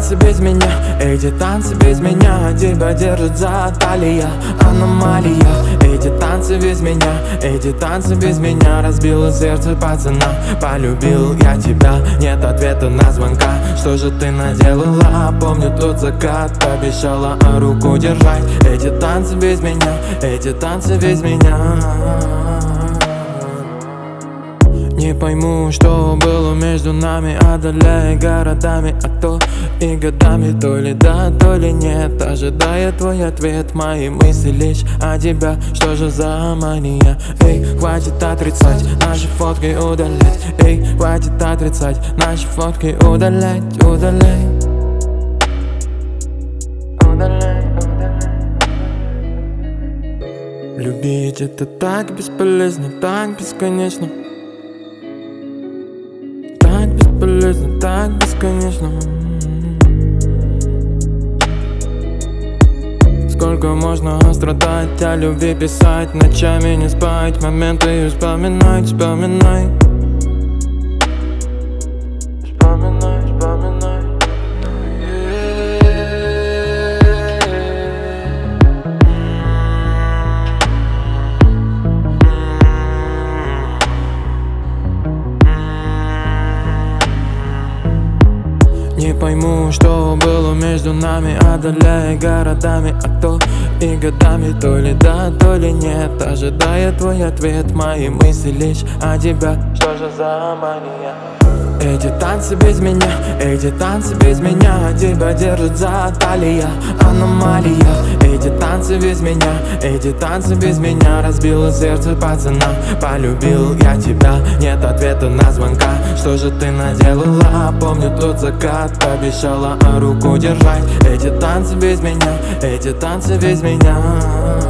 танцы без меня, эти танцы без меня, тебя держит за талия, аномалия. Эти танцы без меня, эти танцы без меня, разбило сердце пацана. Полюбил я тебя, нет ответа на звонка. Что же ты наделала? Помню тот закат, обещала руку держать. Эти танцы без меня, эти танцы без меня. Не пойму, что было между нами, одоляя городами, а то и годами. То ли да, то ли нет, ожидая твой ответ. Мои мысли лишь о тебя, что же за мания? Эй, хватит отрицать, наши фотки удалять. Эй, хватит отрицать, наши фотки удалять, удалять. Любить это так бесполезно, так бесконечно. Так бесполезно, так бесконечно. Сколько можно страдать, о любви писать, ночами не спать, моменты вспоминать, вспоминай. Вспоминай, вспоминай. Не пойму, что было между нами, одоляя городами, а то и годами. То ли да, то ли нет, ожидая твой ответ. Мои мысли лишь о тебя, что же за мания? Эти танцы без меня, эти танцы без меня, тебя держит за талия, аномалия. Эти танцы без меня, эти танцы без меня, разбило сердце пацана. Полюбил я тебя, нет ответа на звонка. Что же ты наделала? Помню тот закат, обещала руку держать. Эти танцы без меня, эти танцы без меня.